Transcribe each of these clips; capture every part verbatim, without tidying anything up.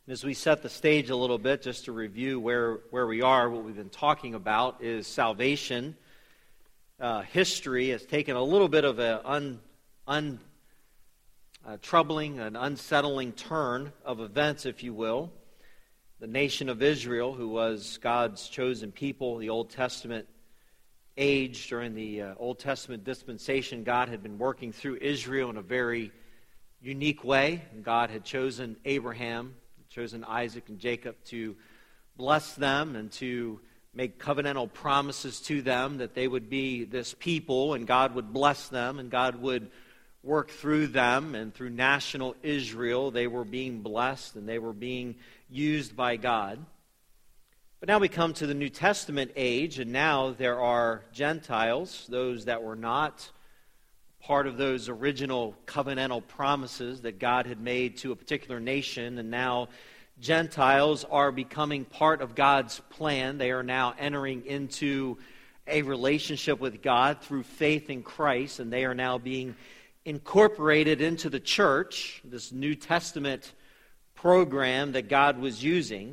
As we set the stage a little bit, just to review where, where we are, what we've been talking about is salvation. Uh, history has taken a little bit of a un, un, uh, troubling, an unsettling turn of events, if you will. The nation of Israel, who was God's chosen people, the Old Testament age, during the uh, Old Testament dispensation, God had been working through Israel in a very unique way. God had chosen Abraham, chosen Isaac and Jacob to bless them and to make covenantal promises to them that they would be this people and God would bless them and God would work through them, and through national Israel they were being blessed and they were being used by God. But now we come to the New Testament age, and now there are Gentiles, those that were not part of those original covenantal promises that God had made to a particular nation, and now Gentiles are becoming part of God's plan. They are now entering into a relationship with God through faith in Christ, and they are now being incorporated into the church, this New Testament program that God was using.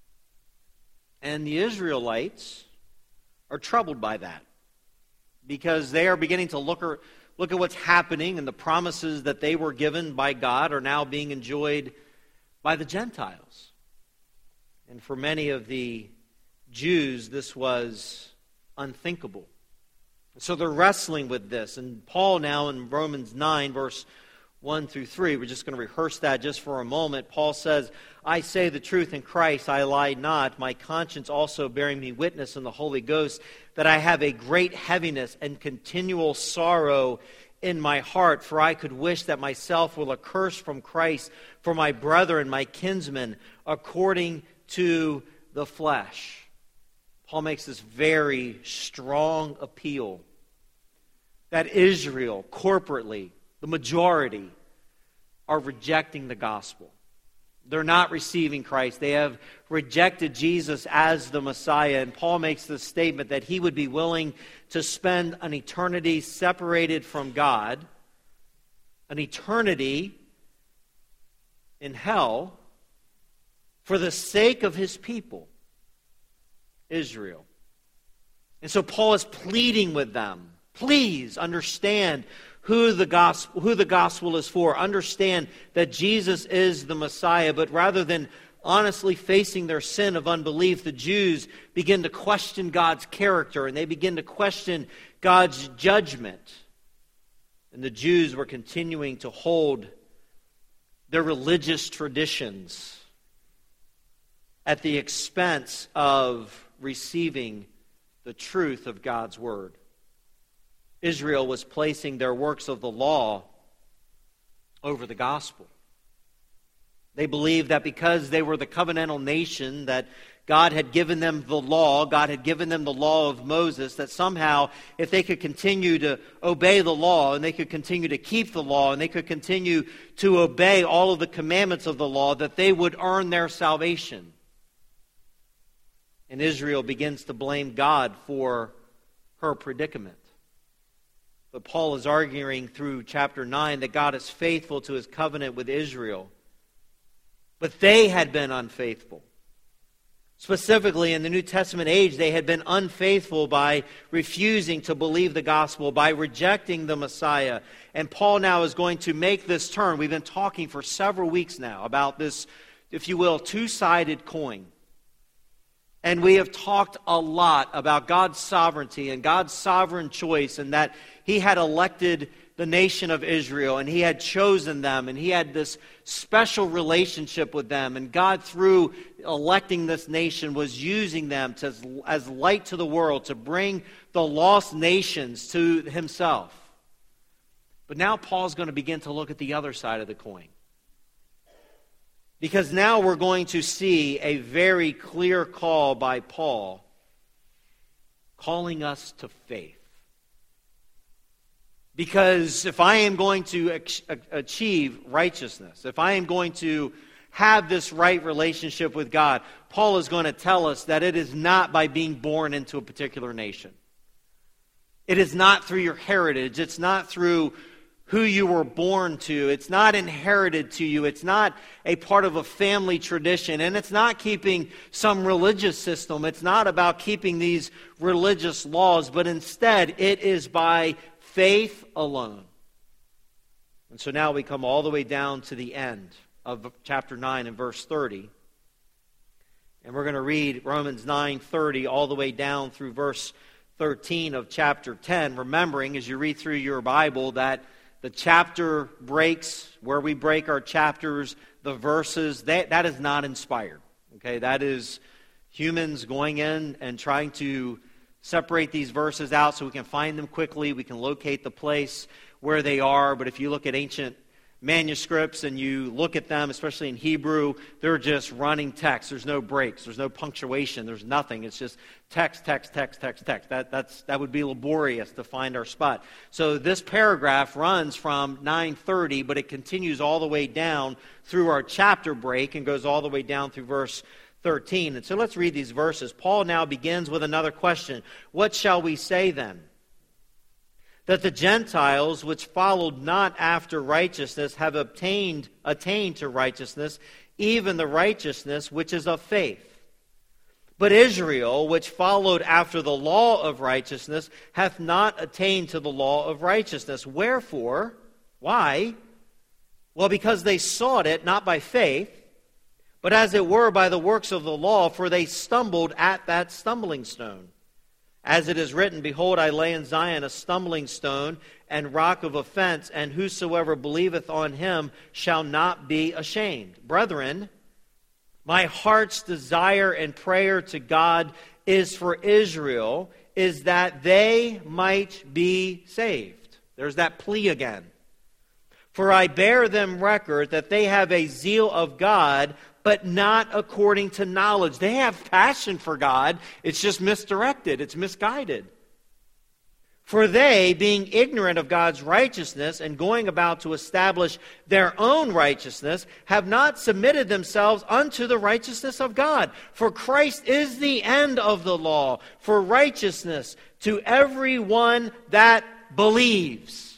And the Israelites are troubled by that, because they are beginning to look at Look at what's happening, and the promises that they were given by God are now being enjoyed by the Gentiles. And for many of the Jews, this was unthinkable. So they're wrestling with this. And Paul now in Romans nine, verse one through three, we're just going to rehearse that just for a moment. Paul says, I say the truth in Christ, I lie not, my conscience also bearing me witness in the Holy Ghost, that I have a great heaviness and continual sorrow in my heart, for I could wish that myself were accursed from Christ for my brethren, my kinsmen, according to the flesh. Paul makes this very strong appeal that Israel, corporately, the majority, are rejecting the gospel. They're not receiving Christ. They have rejected Jesus as the Messiah. And Paul makes the statement that he would be willing to spend an eternity separated from God, an eternity in hell, for the sake of his people, Israel. And so Paul is pleading with them, please understand who the gospel who the gospel is for. Understand that Jesus is the Messiah. But rather than honestly facing their sin of unbelief, the Jews begin to question God's character, and they begin to question God's judgment. And the Jews were continuing to hold their religious traditions at the expense of receiving the truth of God's word. Israel was placing their works of the law over the gospel. They believed that because they were the covenantal nation, that God had given them the law, God had given them the law of Moses, that somehow if they could continue to obey the law, and they could continue to keep the law, and they could continue to obey all of the commandments of the law, that they would earn their salvation. And Israel begins to blame God for her predicament. But Paul is arguing through chapter nine that God is faithful to his covenant with Israel. But they had been unfaithful. Specifically, in the New Testament age, they had been unfaithful by refusing to believe the gospel, by rejecting the Messiah. And Paul now is going to make this turn. We've been talking for several weeks now about this, if you will, two-sided coin. And we have talked a lot about God's sovereignty and God's sovereign choice, and that he had elected the nation of Israel, and he had chosen them, and he had this special relationship with them. And God, through electing this nation, was using them to, as light to the world, to bring the lost nations to himself. But now Paul's going to begin to look at the other side of the coin. Because now we're going to see a very clear call by Paul calling us to faith. Because if I am going to achieve righteousness, if I am going to have this right relationship with God, Paul is going to tell us that it is not by being born into a particular nation. It is not through your heritage. It's not through who you were born to. It's not inherited to you. It's not a part of a family tradition. And it's not keeping some religious system. It's not about keeping these religious laws, but instead it is by faith alone. And so now we come all the way down to the end of chapter nine and verse thirty. And we're going to read Romans nine thirty all the way down through verse thirteen of chapter ten, remembering as you read through your Bible that the chapter breaks, where we break our chapters, the verses, that, that is not inspired. Okay, that is humans going in and trying to separate these verses out so we can find them quickly, we can locate the place where they are. But if you look at ancient manuscripts and you look at them, especially in Hebrew, they're just running text. There's no breaks. There's no punctuation. There's nothing. It's just text, text, text, text, text. That, that's, that would be laborious to find our spot. So this paragraph runs from nine thirty, but it continues all the way down through our chapter break and goes all the way down through verse thirteen. And so let's read these verses. Paul now begins with another question. What shall we say then? That the Gentiles, which followed not after righteousness, have obtained, attained to righteousness, even the righteousness which is of faith. But Israel, which followed after the law of righteousness, hath not attained to the law of righteousness. Wherefore? Why? Well, because they sought it not by faith, but as it were by the works of the law, for they stumbled at that stumbling stone. As it is written, Behold, I lay in Zion a stumbling stone and rock of offense, and whosoever believeth on him shall not be ashamed. Brethren, my heart's desire and prayer to God is for Israel, is that they might be saved. There's that plea again. For I bear them record that they have a zeal of God, but not according to knowledge. They have passion for God. It's just misdirected. It's misguided. For they, being ignorant of God's righteousness and going about to establish their own righteousness, have not submitted themselves unto the righteousness of God. For Christ is the end of the law, for righteousness to everyone that believes.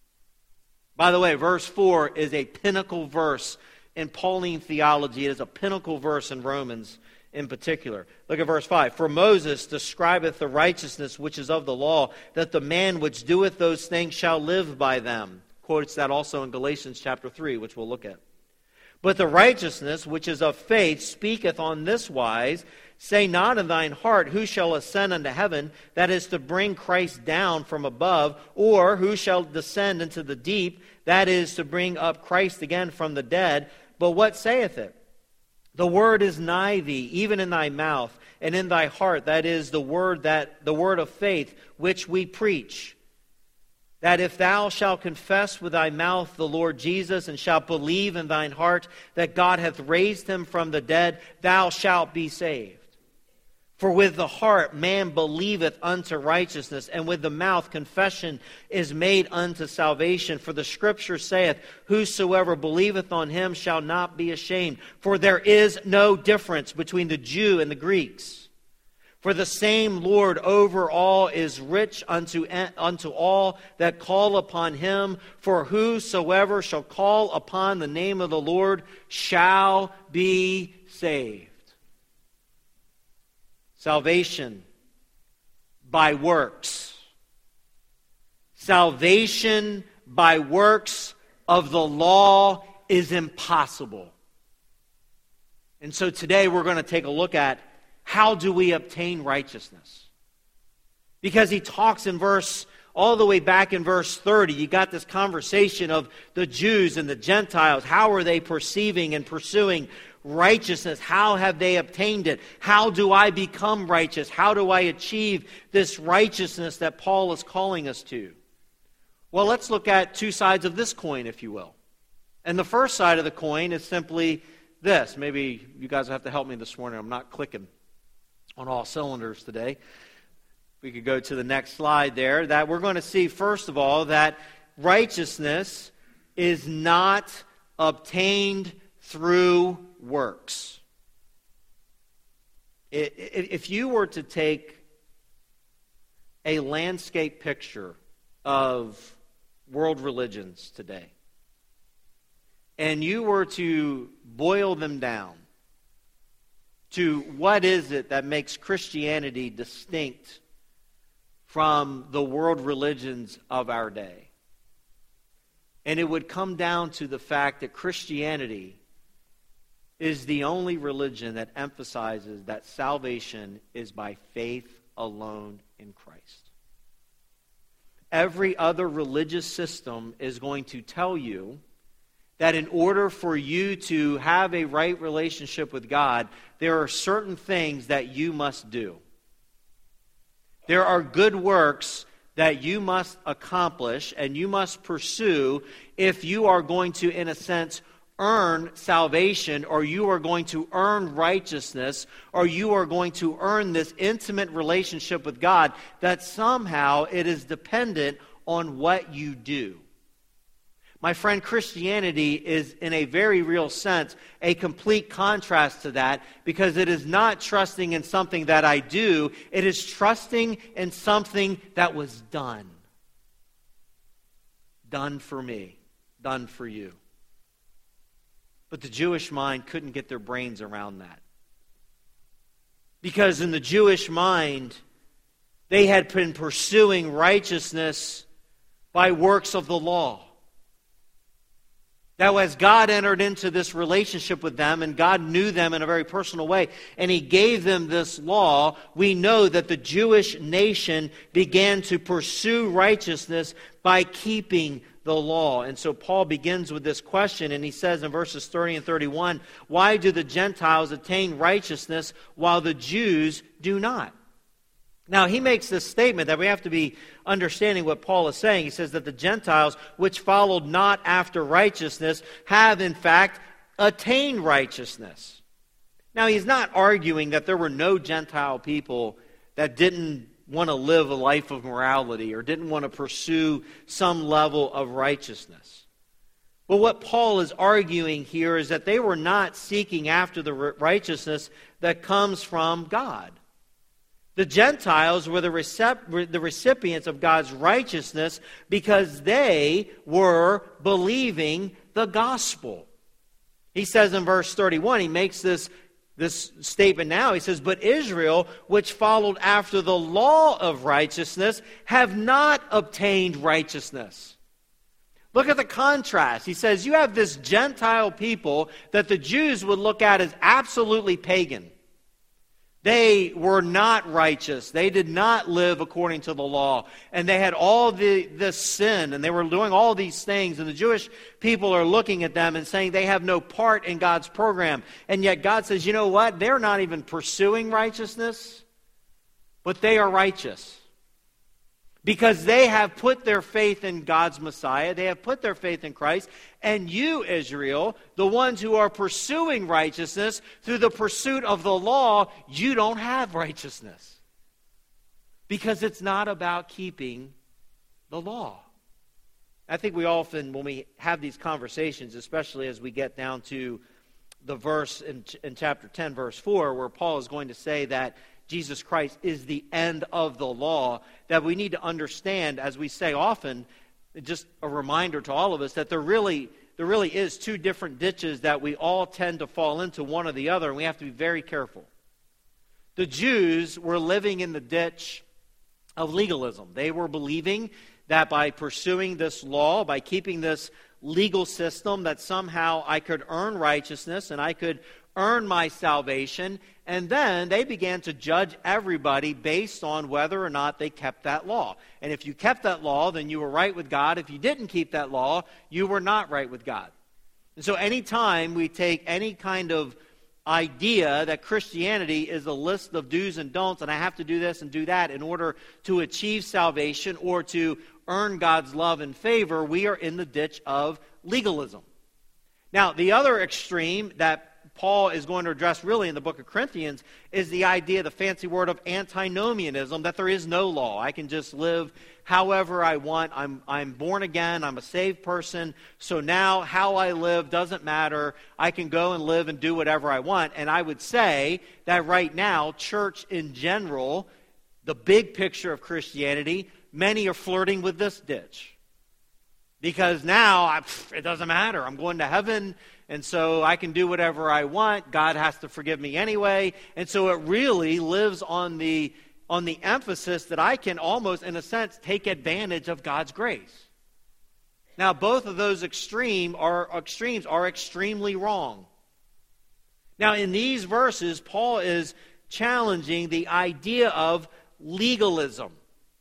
By the way, verse four is a pinnacle verse in Pauline theology. It is a pinnacle verse in Romans in particular. Look at verse five. For Moses describeth the righteousness which is of the law, that the man which doeth those things shall live by them. Quotes that also in Galatians chapter three, which we'll look at. But the righteousness which is of faith speaketh on this wise, say not in thine heart, who shall ascend unto heaven, that is to bring Christ down from above, or who shall descend into the deep, that is to bring up Christ again from the dead. But what saith it? The word is nigh thee, even in thy mouth and in thy heart. That is the word that the word of faith which we preach. That if thou shalt confess with thy mouth the Lord Jesus, and shalt believe in thine heart that God hath raised him from the dead, thou shalt be saved. For with the heart man believeth unto righteousness, and with the mouth confession is made unto salvation. For the Scripture saith, Whosoever believeth on him shall not be ashamed. For there is no difference between the Jew and the Greeks. For the same Lord over all is rich unto, unto all that call upon him. For whosoever shall call upon the name of the Lord shall be saved. Salvation by works. Salvation by works of the law is impossible. And so today we're going to take a look at how do we obtain righteousness. Because he talks in verse, all the way back in verse thirty, you got this conversation of the Jews and the Gentiles. How are they perceiving and pursuing righteousness? How have they obtained it? How do I become righteous? How do I achieve this righteousness that Paul is calling us to? Well, let's look at two sides of this coin, if you will. And the first side of the coin is simply this. Maybe you guys have to help me this morning. I'm not clicking on all cylinders today. We could go to the next slide there. That we're going to see, first of all, that righteousness is not obtained through works. If you were to take a landscape picture of world religions today, and you were to boil them down to what is it that makes Christianity distinct from the world religions of our day, and it would come down to the fact that Christianity is the only religion that emphasizes that salvation is by faith alone in Christ. Every other religious system is going to tell you that in order for you to have a right relationship with God, there are certain things that you must do. There are good works that you must accomplish and you must pursue if you are going to, in a sense, earn salvation, or you are going to earn righteousness, or you are going to earn this intimate relationship with God, that somehow it is dependent on what you do. My friend, Christianity is, in a very real sense, a complete contrast to that, because it is not trusting in something that I do, it is trusting in something that was done. Done for me, done for you. But the Jewish mind couldn't get their brains around that. Because in the Jewish mind, they had been pursuing righteousness by works of the law. That as God entered into this relationship with them, and God knew them in a very personal way, and He gave them this law, we know that the Jewish nation began to pursue righteousness by keeping the law. And so Paul begins with this question, and he says in verses thirty and thirty-one, why do the Gentiles attain righteousness while the Jews do not? Now, he makes this statement that we have to be understanding what Paul is saying. He says that the Gentiles, which followed not after righteousness, have in fact attained righteousness. Now, he's not arguing that there were no Gentile people that didn't want to live a life of morality or didn't want to pursue some level of righteousness. But what Paul is arguing here is that they were not seeking after the righteousness that comes from God. The Gentiles were the, recep- the recipients of God's righteousness because they were believing the gospel. He says in verse thirty-one, he makes this This statement now, he says, but Israel, which followed after the law of righteousness, have not obtained righteousness. Look at the contrast. He says, you have this Gentile people that the Jews would look at as absolutely pagan. They were not righteous. They did not live according to the law. And they had all the, this sin, and they were doing all these things. And the Jewish people are looking at them and saying they have no part in God's program. And yet God says, you know what? They're not even pursuing righteousness, but they are righteous. Because they have put their faith in God's Messiah. They have put their faith in Christ. And you, Israel, the ones who are pursuing righteousness through the pursuit of the law, you don't have righteousness. Because it's not about keeping the law. I think we often, when we have these conversations, especially as we get down to the verse in, in chapter ten, verse four, where Paul is going to say that Jesus Christ is the end of the law, that we need to understand, as we say often, just a reminder to all of us, that there really, there really is two different ditches that we all tend to fall into, one or the other, and we have to be very careful. The Jews were living in the ditch of legalism. They were believing that by pursuing this law, by keeping this legal system, that somehow I could earn righteousness and I could earn my salvation. And then they began to judge everybody based on whether or not they kept that law. And if you kept that law, then you were right with God. If you didn't keep that law, you were not right with God. And so anytime we take any kind of idea that Christianity is a list of do's and don'ts, and I have to do this and do that in order to achieve salvation or to earn God's love and favor, we are in the ditch of legalism. Now, the other extreme that Paul is going to address really in the book of Corinthians is the idea, the fancy word of antinomianism, that there is no law. I can just live however I want. I'm, I'm born again. I'm a saved person. So now how I live doesn't matter. I can go and live and do whatever I want. And I would say that right now, church in general, the big picture of Christianity, many are flirting with this ditch. Because now I, it doesn't matter. I'm going to heaven, and so I can do whatever I want. God has to forgive me anyway. And so it really lives on the on the emphasis that I can almost, in a sense, take advantage of God's grace. Now, both of those extreme are, extremes are extremely wrong. Now, in these verses, Paul is challenging the idea of legalism.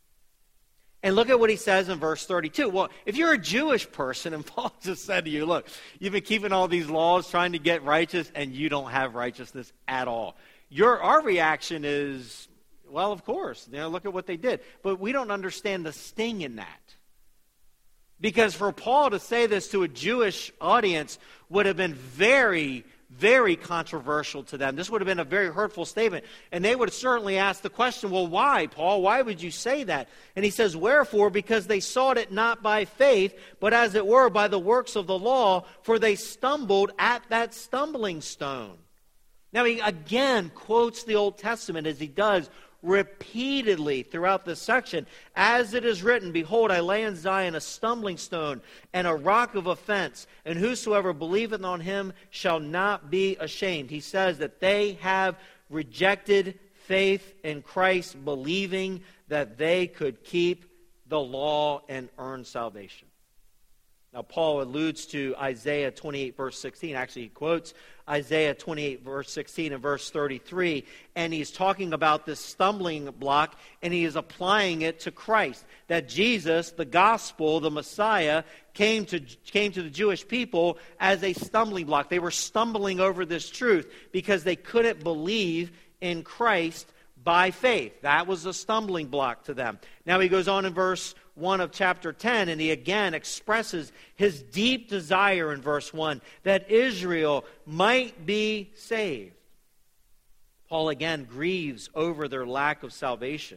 And look at what he says in verse thirty-two. Well, if you're a Jewish person, and Paul just said to you, look, you've been keeping all these laws, trying to get righteous, and you don't have righteousness at all. Your, our reaction is, well, of course, you know, look at what they did. But we don't understand the sting in that. Because for Paul to say this to a Jewish audience would have been very, very controversial to them. This would have been a very hurtful statement. And they would have certainly asked the question, well, why, Paul? Why would you say that? And he says, wherefore? Because they sought it not by faith, but as it were by the works of the law, for they stumbled at that stumbling stone. Now he again quotes the Old Testament as he does repeatedly throughout this section. As it is written, behold, I lay in Zion a stumbling stone and a rock of offense, and whosoever believeth on him shall not be ashamed. He says that they have rejected faith in Christ, believing that they could keep the law and earn salvation. Now, Paul alludes to Isaiah twenty-eight, verse sixteen. Actually, he quotes Isaiah twenty-eight, verse sixteen and verse thirty-three. And he's talking about this stumbling block, and he is applying it to Christ. That Jesus, the gospel, the Messiah, came to, came to the Jewish people as a stumbling block. They were stumbling over this truth because they couldn't believe in Christ by faith. That was a stumbling block to them. Now he goes on in verse one of chapter ten, and he again expresses his deep desire in verse one that Israel might be saved. Paul again grieves over their lack of salvation.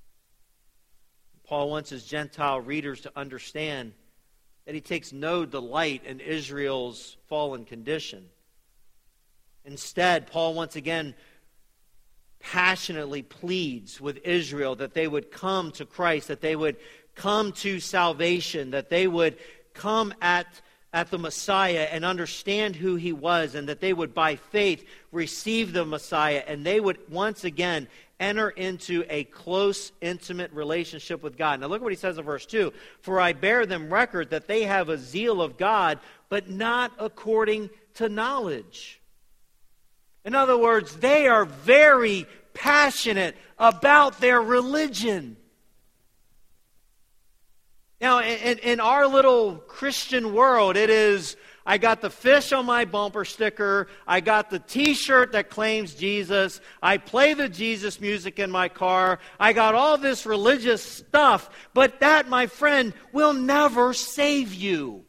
Paul wants his Gentile readers to understand that he takes no delight in Israel's fallen condition. Instead, Paul once again passionately pleads with Israel that they would come to Christ, that they would come to salvation, that they would come at, at the Messiah and understand who he was, and that they would by faith receive the Messiah, and they would once again enter into a close, intimate relationship with God. Now look what he says in verse two. For I bear them record that they have a zeal of God, but not according to knowledge. In other words, they are very passionate about their religion. Now, in, in our little Christian world, it is, I got the fish on my bumper sticker, I got the t-shirt that claims Jesus, I play the Jesus music in my car, I got all this religious stuff, but that, my friend, will never save you.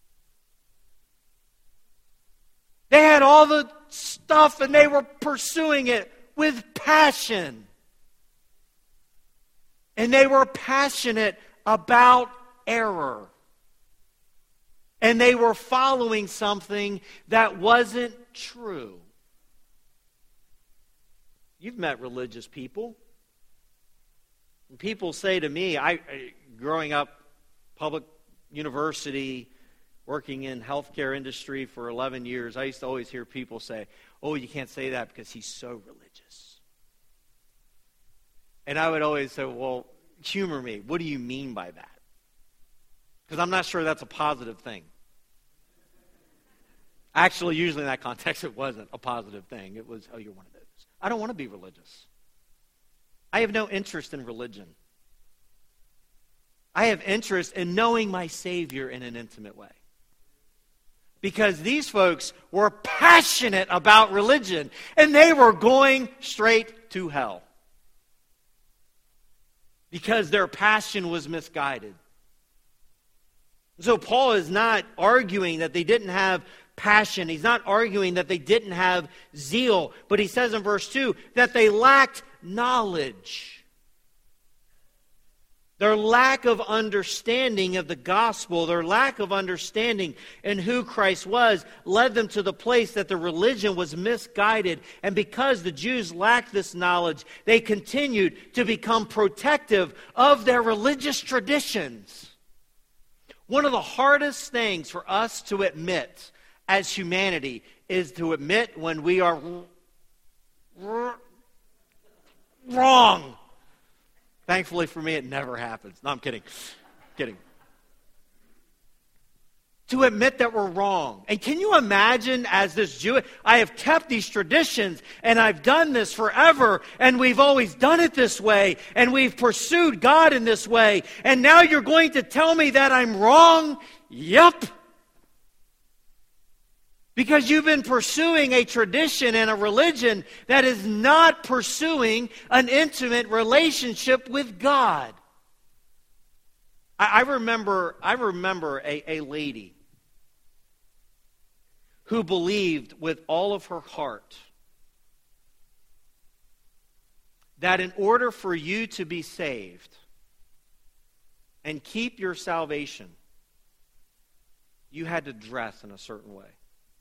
They had all the stuff and they were pursuing it with passion. And they were passionate about error. And they were following something that wasn't true. You've met religious people. And people say to me, I, growing up, public university, working in healthcare industry for eleven years, I used to always hear people say, oh, you can't say that because he's so religious. And I would always say, well, humor me. What do you mean by that? Because I'm not sure that's a positive thing. Actually, usually in that context, it wasn't a positive thing. It was, oh, you're one of those. I don't want to be religious. I have no interest in religion. I have interest in knowing my Savior in an intimate way. Because these folks were passionate about religion, and they were going straight to hell. Because their passion was misguided. So Paul is not arguing that they didn't have passion. He's not arguing that they didn't have zeal. But he says in verse two that they lacked knowledge. Their lack of understanding of the gospel, their lack of understanding in who Christ was, led them to the place that the religion was misguided. And because the Jews lacked this knowledge, they continued to become protective of their religious traditions. One of the hardest things for us to admit as humanity is to admit when we are r- wrong. Thankfully for me, it never happens. No, I'm kidding. Kidding. To admit that we're wrong. And can you imagine, as this Jew, I have kept these traditions and I've done this forever and we've always done it this way and we've pursued God in this way, and now you're going to tell me that I'm wrong? Yep. Because you've been pursuing a tradition and a religion that is not pursuing an intimate relationship with God. I, I remember, I remember a, a lady who believed with all of her heart that in order for you to be saved and keep your salvation, you had to dress in a certain way.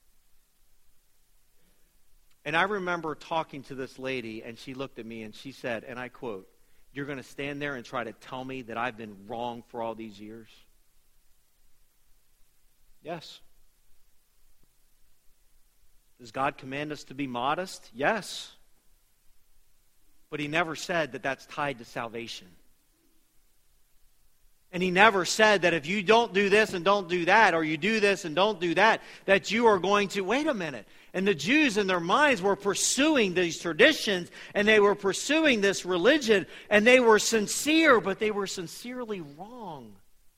And I remember talking to this lady, and she looked at me and she said, and I quote, "You're going to stand there and try to tell me that I've been wrong for all these years?" Yes. Does God command us to be modest? Yes. But He never said that that's tied to salvation. And He never said that if you don't do this and don't do that, or you do this and don't do that, that you are going to, wait a minute. And the Jews in their minds were pursuing these traditions, and they were pursuing this religion, and they were sincere, but they were sincerely wrong.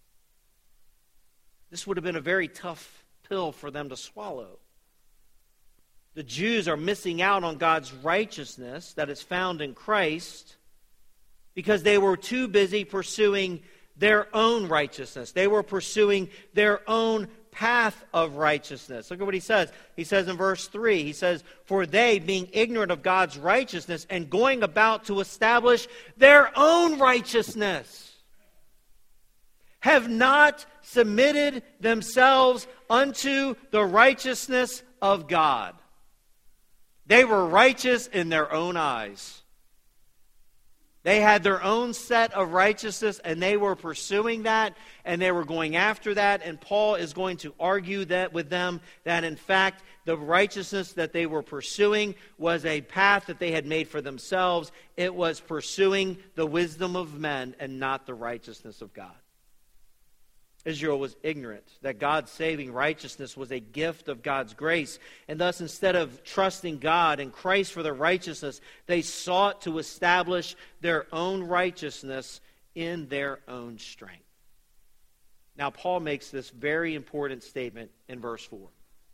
This would have been a very tough pill for them to swallow. The Jews are missing out on God's righteousness that is found in Christ because they were too busy pursuing their own righteousness. They were pursuing their own path of righteousness. Look at what he says. He says in verse three, he says, "For they, being ignorant of God's righteousness and going about to establish their own righteousness, have not submitted themselves unto the righteousness of God." They were righteous in their own eyes. They had their own set of righteousness, and they were pursuing that, and they were going after that. And Paul is going to argue that with them, that in fact, the righteousness that they were pursuing was a path that they had made for themselves. It was pursuing the wisdom of men and not the righteousness of God. Israel was ignorant that God's saving righteousness was a gift of God's grace. And thus, instead of trusting God and Christ for their righteousness, they sought to establish their own righteousness in their own strength. Now, Paul makes this very important statement in verse four.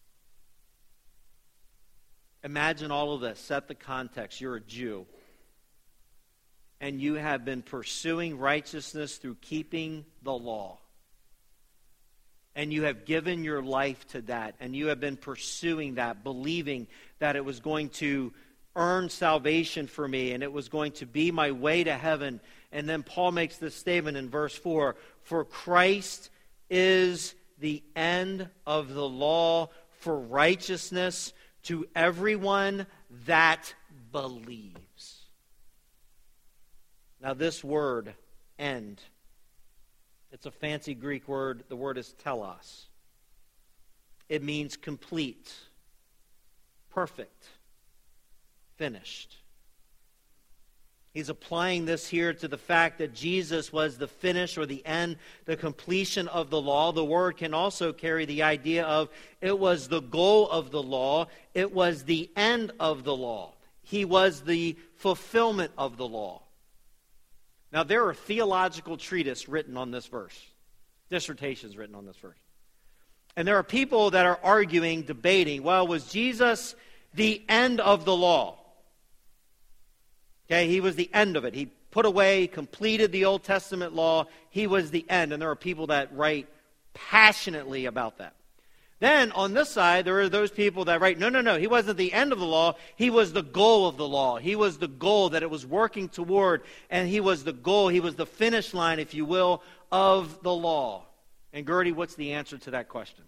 Imagine all of this. Set the context. You're a Jew. And you have been pursuing righteousness through keeping the law. And you have given your life to that. And you have been pursuing that, believing that it was going to earn salvation for me. And it was going to be my way to heaven. And then Paul makes this statement in verse four. "For Christ is the end of the law for righteousness to everyone that believes." Now this word, end, it's a fancy Greek word. The word is telos. It means complete, perfect, finished. He's applying this here to the fact that Jesus was the finish or the end, the completion of the law. The word can also carry the idea of it was the goal of the law. It was the end of the law. He was the fulfillment of the law. Now, there are theological treatises written on this verse, dissertations written on this verse. And there are people that are arguing, debating, well, was Jesus the end of the law? Okay, he was the end of it. He put away, completed the Old Testament law. He was the end. And there are people that write passionately about that. Then, on this side, there are those people that write, no, no, no, he wasn't the end of the law. He was the goal of the law. He was the goal that it was working toward, and he was the goal, he was the finish line, if you will, of the law. And Gertie, what's the answer to that question?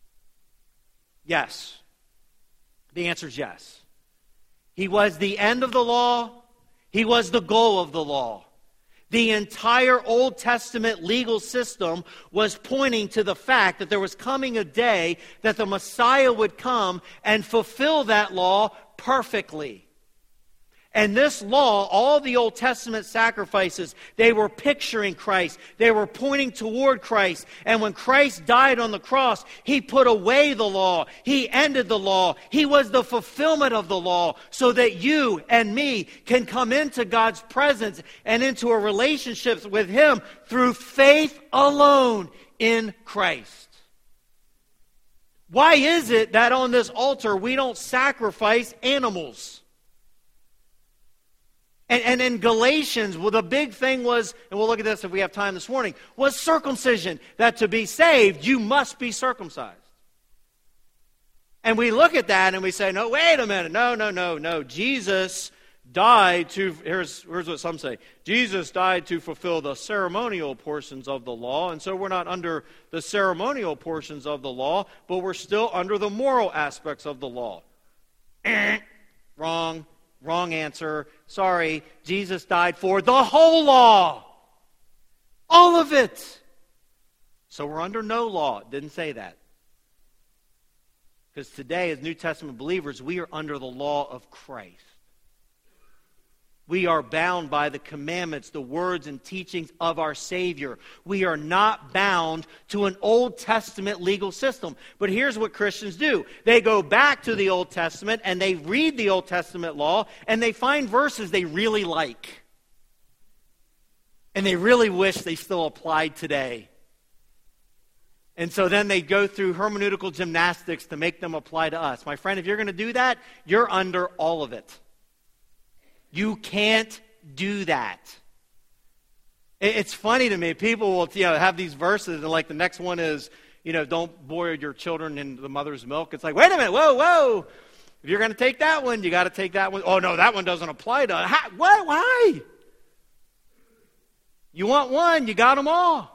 Yes. The answer is yes. He was the end of the law. He was the goal of the law. The entire Old Testament legal system was pointing to the fact that there was coming a day that the Messiah would come and fulfill that law perfectly. And this law, all the Old Testament sacrifices, they were picturing Christ. They were pointing toward Christ. And when Christ died on the cross, He put away the law. He ended the law. He was the fulfillment of the law so that you and me can come into God's presence and into a relationship with Him through faith alone in Christ. Why is it that on this altar we don't sacrifice animals? And, and in Galatians, well, the big thing was, and we'll look at this if we have time this morning, was circumcision. That to be saved, you must be circumcised. And we look at that and we say, no, wait a minute. No, no, no, no. Jesus died to, here's, here's what some say. Jesus died to fulfill the ceremonial portions of the law. And so we're not under the ceremonial portions of the law, but we're still under the moral aspects of the law. Eh, wrong. Wrong answer. Sorry, Jesus died for the whole law. All of it. So we're under no law. It didn't say that. Because today, as New Testament believers, we are under the law of Christ. We are bound by the commandments, the words and teachings of our Savior. We are not bound to an Old Testament legal system. But here's what Christians do. They go back to the Old Testament and they read the Old Testament law and they find verses they really like. And they really wish they still applied today. And so then they go through hermeneutical gymnastics to make them apply to us. My friend, if you're going to do that, you're under all of it. You can't do that. It's funny to me. People will, you know, have these verses, and like the next one is, you know, don't boil your children in the mother's milk. It's like, wait a minute, whoa, whoa. If you're going to take that one, you got to take that one. Oh no, that one doesn't apply to. How, what? Why? You want one, you got them all.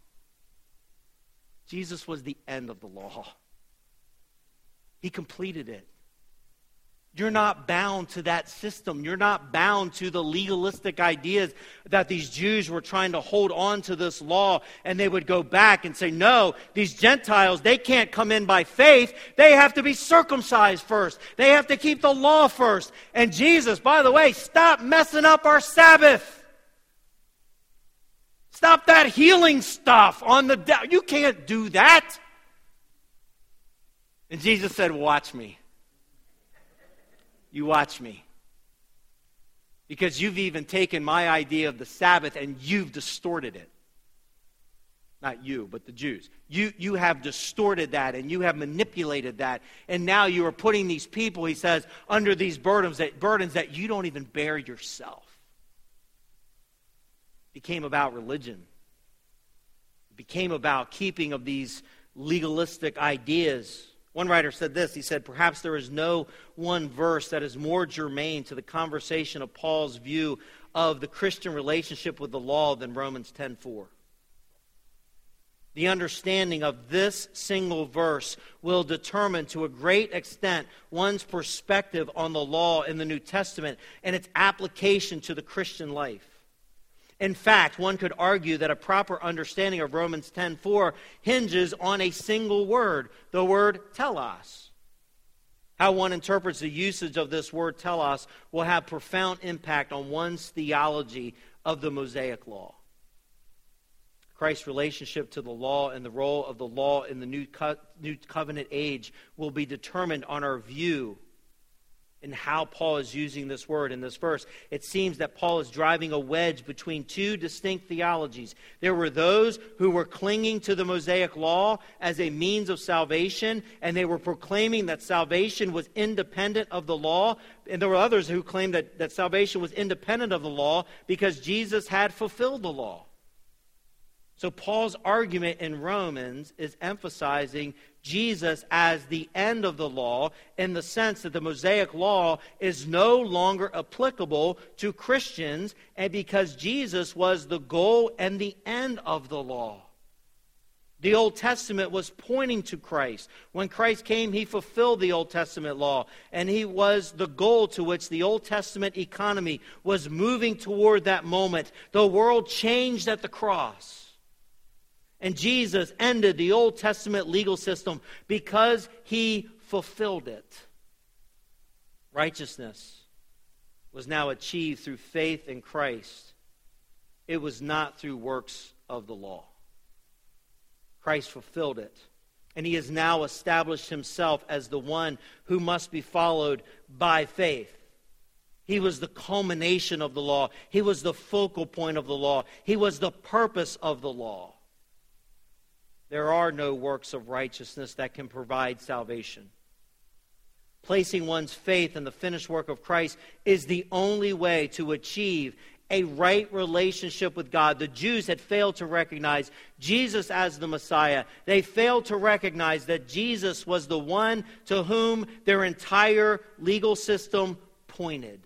Jesus was the end of the law. He completed it. You're not bound to that system. You're not bound to the legalistic ideas that these Jews were trying to hold on to this law. And they would go back and say, no, these Gentiles, they can't come in by faith. They have to be circumcised first. They have to keep the law first. And Jesus, by the way, stop messing up our Sabbath. Stop that healing stuff on the devil. You can't do that. And Jesus said, watch me. You watch me. Because you've even taken my idea of the Sabbath and you've distorted it. Not you, but the Jews. You, you have distorted that and you have manipulated that. And now you are putting these people, he says, under these burdens that, burdens that you don't even bear yourself. It became about religion. It became about keeping of these legalistic ideas. One writer said this, he said, perhaps there is no one verse that is more germane to the conversation of Paul's view of the Christian relationship with the law than Romans ten four. The understanding of this single verse will determine to a great extent one's perspective on the law in the New Testament and its application to the Christian life. In fact, one could argue that a proper understanding of Romans ten four hinges on a single word, the word telos. How one interprets the usage of this word telos will have profound impact on one's theology of the Mosaic law. Christ's relationship to the law and the role of the law in the New, Co- New Covenant age will be determined on our view in how Paul is using this word in this verse. It seems that Paul is driving a wedge between two distinct theologies. There were those who were clinging to the Mosaic law as a means of salvation, and they were proclaiming that salvation was independent of the law. And there were others who claimed that, that salvation was independent of the law because Jesus had fulfilled the law. So Paul's argument in Romans is emphasizing Jesus as the end of the law in the sense that the Mosaic law is no longer applicable to Christians, and because Jesus was the goal and the end of the law. The Old Testament was pointing to Christ. When Christ came, he fulfilled the Old Testament law, and he was the goal to which the Old Testament economy was moving toward that moment. The world changed at the cross, and Jesus ended the Old Testament legal system because he fulfilled it. Righteousness was now achieved through faith in Christ. It was not through works of the law. Christ fulfilled it. And he has now established himself as the one who must be followed by faith. He was the culmination of the law. He was the focal point of the law. He was the purpose of the law. There are no works of righteousness that can provide salvation. Placing one's faith in the finished work of Christ is the only way to achieve a right relationship with God. The Jews had failed to recognize Jesus as the Messiah. They failed to recognize that Jesus was the one to whom their entire legal system pointed.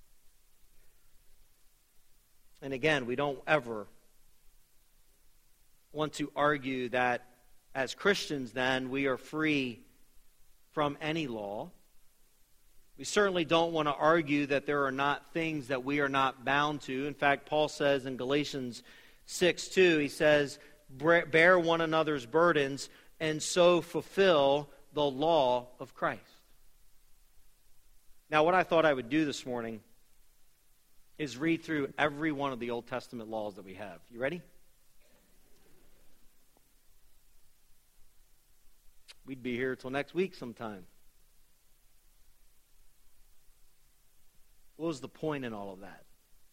And again, we don't ever want to argue that as Christians then we are free from any law. We certainly don't want to argue that there are not things that we are not bound to. In fact, Paul says in Galatians six two, he says, bear one another's burdens and so fulfill the law of Christ. Now, what I thought I would do this morning is read through every one of the Old Testament laws that we have. You ready? We'd be here till next week sometime. What was the point in all of that?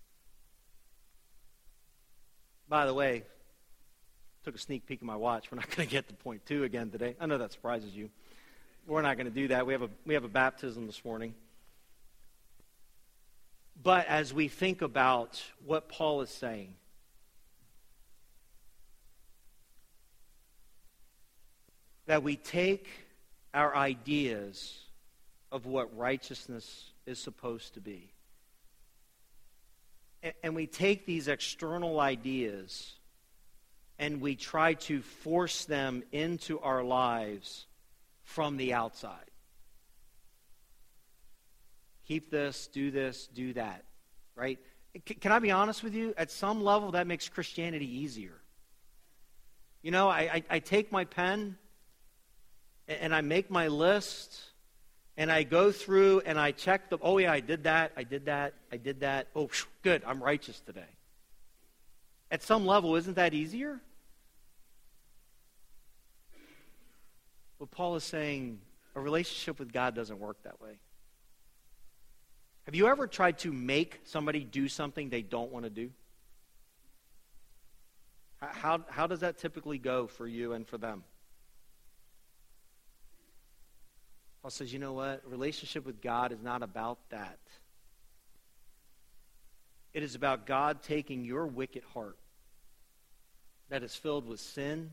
By the way, took a sneak peek at my watch. We're not going to get to point two again today. I know that surprises you. We're not going to do that. We have a we have a baptism this morning. But as we think about what Paul is saying, that we take our ideas of what righteousness is supposed to be, and we take these external ideas and we try to force them into our lives from the outside. Keep this, do this, do that, right? Can I be honest with you? At some level, that makes Christianity easier. You know, I, I, I take my pen and I make my list, and I go through and I check the, oh yeah, I did that, I did that, I did that. Oh, good, I'm righteous today. At some level, isn't that easier? But Paul is saying a relationship with God doesn't work that way. Have you ever tried to make somebody do something they don't want to do? How, how does that typically go for you and for them? Paul says, you know what? A relationship with God is not about that. It is about God taking your wicked heart that is filled with sin.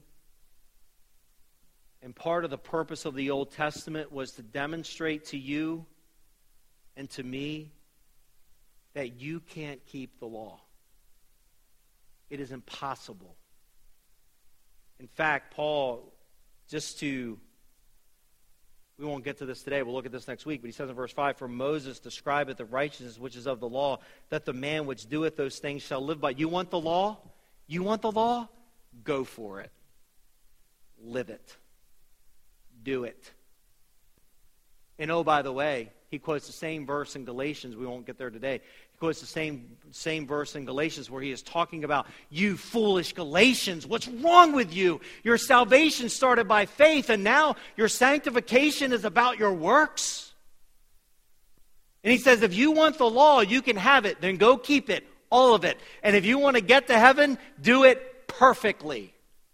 And part of the purpose of the Old Testament was to demonstrate to you and to me that you can't keep the law. It is impossible. In fact, Paul, just to We won't get to this today. We'll look at this next week. But he says in verse five, for Moses describeth the righteousness which is of the law, that the man which doeth those things shall live by. You want the law? You want the law? Go for it. Live it. Do it. And oh, by the way, he quotes the same verse in Galatians. We won't get there today. He quotes the same, same verse in Galatians where he is talking about, you foolish Galatians, what's wrong with you? Your salvation started by faith, and now your sanctification is about your works. And he says, if you want the law, you can have it. Then go keep it, all of it. And if you want to get to heaven, do it perfectly.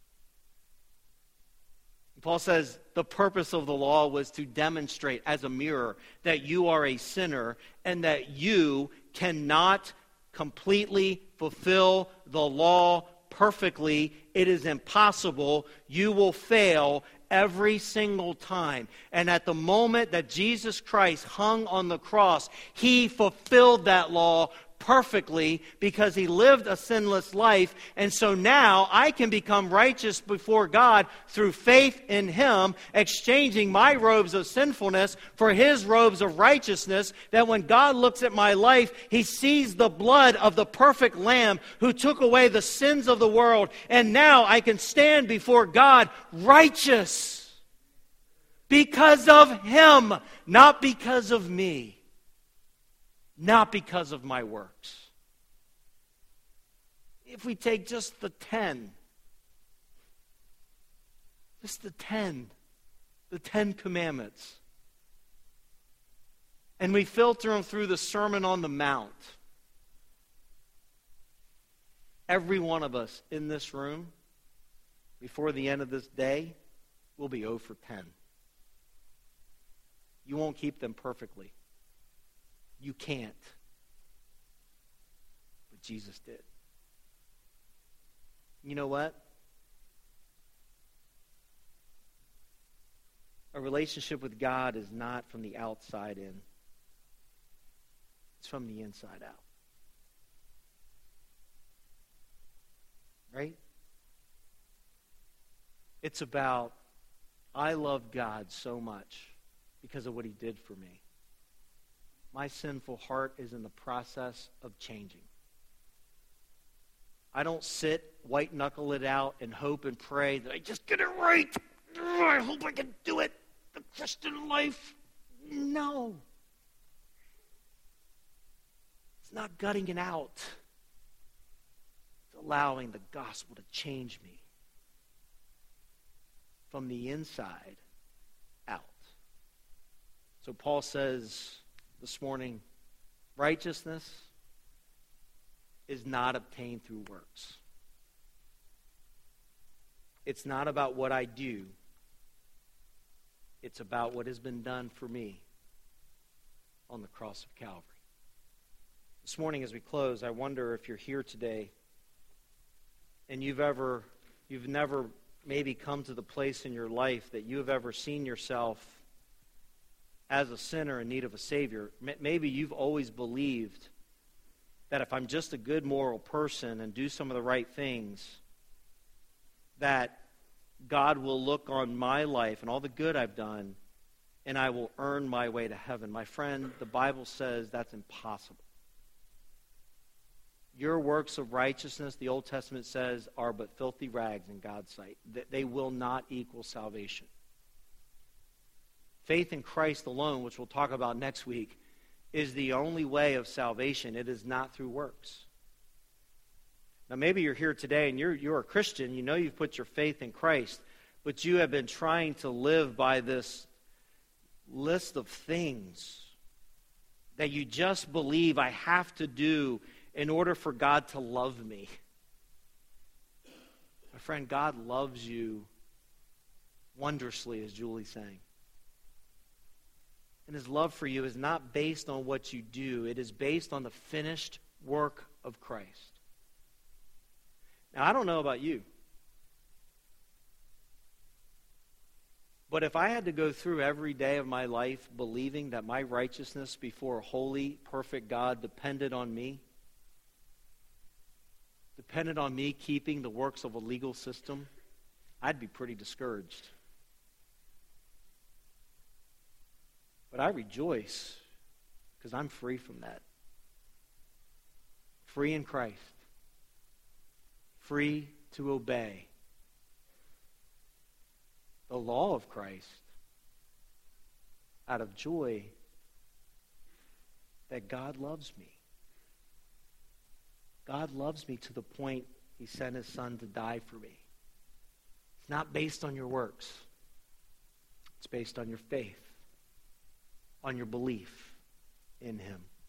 Paul says the purpose of the law was to demonstrate as a mirror that you are a sinner and that you cannot completely fulfill the law perfectly. It is impossible. You will fail every single time. And at the moment that Jesus Christ hung on the cross, he fulfilled that law perfectly because he lived a sinless life. And so now I can become righteous before God through faith in him, exchanging my robes of sinfulness for his robes of righteousness, that when God looks at my life, he sees the blood of the perfect Lamb who took away the sins of the world. And now I can stand before God righteous because of him, not because of me. Not because of my works. If we take just the ten, just the ten, the Ten Commandments, and we filter them through the Sermon on the Mount, every one of us in this room, before the end of this day, will be zero for ten. You won't keep them perfectly. You can't. But Jesus did. You know what? A relationship with God is not from the outside in. It's from the inside out. Right? It's about, I love God so much because of what he did for me. My sinful heart is in the process of changing. I don't sit, white-knuckle it out, and hope and pray that I just get it right. I hope I can do it. The Christian life. No. It's not gutting it out. It's allowing the gospel to change me from the inside out. So Paul says this morning, righteousness is not obtained through works. It's not about what I do. It's about what has been done for me on the cross of Calvary. This morning as we close, I wonder if you're here today and you've ever, you've never maybe come to the place in your life that you have ever seen yourself as a sinner in need of a Savior. Maybe you've always believed that if I'm just a good moral person and do some of the right things, that God will look on my life and all the good I've done, and I will earn my way to heaven. My friend, the Bible says that's impossible. Your works of righteousness, the Old Testament says, are but filthy rags in God's sight. They will not equal salvation. Faith in Christ alone, which we'll talk about next week, is the only way of salvation. It is not through works. Now maybe you're here today and you're, you're a Christian. You know you've put your faith in Christ, but you have been trying to live by this list of things that you just believe I have to do in order for God to love me. My friend, God loves you wondrously, as Julie sang. And his love for you is not based on what you do. It is based on the finished work of Christ. Now, I don't know about you, but if I had to go through every day of my life believing that my righteousness before a holy, perfect God depended on me, depended on me keeping the works of a legal system, I'd be pretty discouraged. But I rejoice because I'm free from that. Free in Christ. Free to obey the law of Christ out of joy that God loves me. God loves me to the point he sent his son to die for me. It's not based on your works. It's based on your faith, on your belief in him.